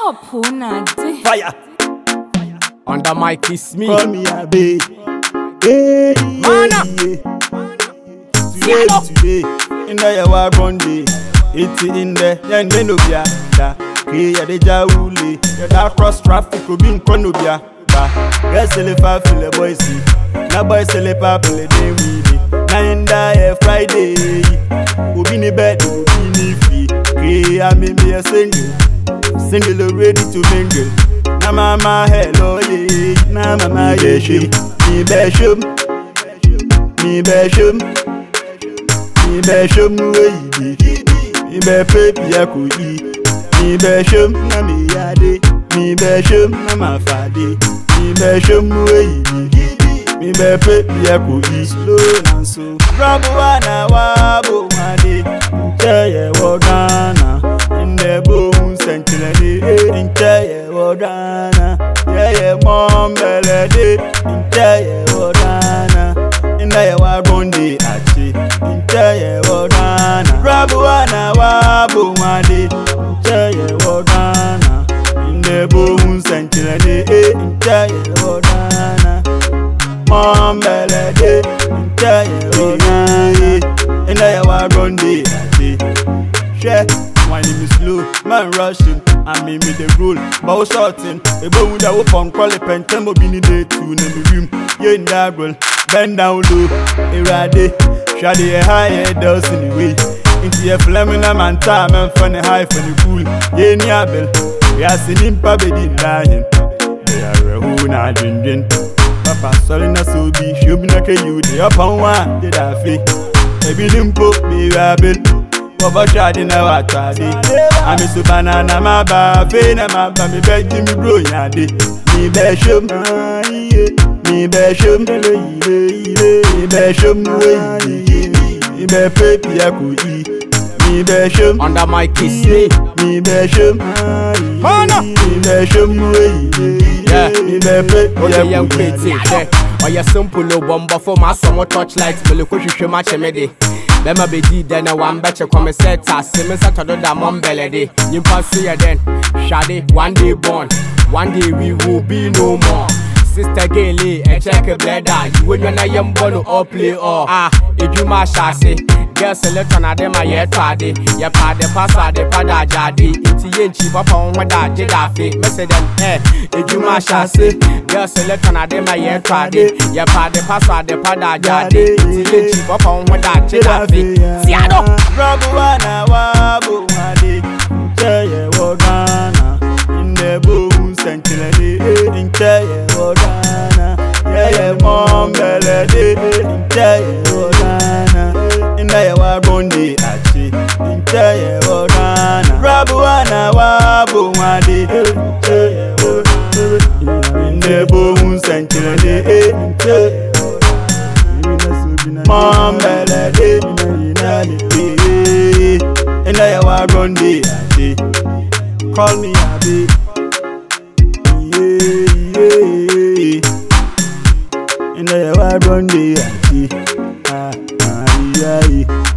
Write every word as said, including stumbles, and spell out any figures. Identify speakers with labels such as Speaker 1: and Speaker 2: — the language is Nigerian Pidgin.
Speaker 1: Stop, una day.
Speaker 2: Fire.
Speaker 3: Under mic is me.
Speaker 2: Call me a babe. Hey,
Speaker 3: Mana.
Speaker 2: Today, today, in the yawa Monday, it's in the then then obia da. Hey, ya deja wule, ya da cross traffic obi nkonobia ba. Yes, le fa feel boy see. Na boy sele pa play day we dey. Na inda e Friday. Obi ni bed, obi ni free. Hey, I me me a single, single ready to mingle. Na mama hello yeah, na mama yeah shum, me be shum, me be shum, me be shum wey dey, me be baby I could eat, me be shum na me yade, me be shum na my fade, me be shum wey dey, me be baby I could eat slow and so. Rabu wana wabo made, tell ye wogana, in the bones sentinel, in tell ye wogana, yeah yeah mom belede, in tell ye wogana, in the yawa bondi achi, in tell ye wogana. Rabu wana wabo made, tell ye wogana, in the bones sentinel, in tell ye wogana. Mom belede, in tell ye wogana, in the yawa bondi achi. Share, why name is slow, man rushing, I mean with the rule, bow shorting, a bow that open quality pen, tempo bini day to the room, you in that girl, bend down low, erade, shady a high head does in the way, into your flamina man time and funny high for the cool, ye niabel, we are singing pabedi dying, they are a who not drinking, papa solina so be, she'll be like you, the up on one, did I feel, maybe limpo, be rabble. Over shadi na watadi, ami su banana ma ba, fe na ma ba mi be Jimmy bro yadi. Mi be shum, mi be shum, mi be shum we, mi be pepi aku i, mi be shum.
Speaker 3: Under mic is me.
Speaker 2: Mi be shum,
Speaker 3: Mana.
Speaker 2: mi be shum we,
Speaker 3: Yeah.
Speaker 2: mi be pepi
Speaker 3: Okay, young
Speaker 2: aku
Speaker 3: pretty.
Speaker 2: i.
Speaker 3: Oh, you simple no bomber for my summer torchlight. Me look what you match me de. Bema be di then a one betcha come set us. Simmons at the mom belly. You pass here then. Shady, one day born. One day we will be no more. Sister Gailey, a check a bladder. You when you're not young bono or play or ah, if you mash I say. Girls select on a dem a year trade. Ya pa de passa de pada jadi. Iti yen chief up on what I did I fit. Message them eh, if you mash I say. Girls select on a dem a year trade. Ya pa de passa de pada jadi. Iti yen chief up on what I did I fit. Siado.
Speaker 2: Rabu wana wabu made, tell ye wogana, in the boom sentinel, in tell ye wogana, yeah yeah mom belede, in tell ye wogana, in the yawa bondi achi, in tell ye wogana. Rabu wana wabu made, tell ye wogana, in the boom sentinel, in tell ye wogana, mom belede, in the yawa bondi achi, call me a babe. Yeah, yeah. In the yawa bondi achi, ah ah yeah.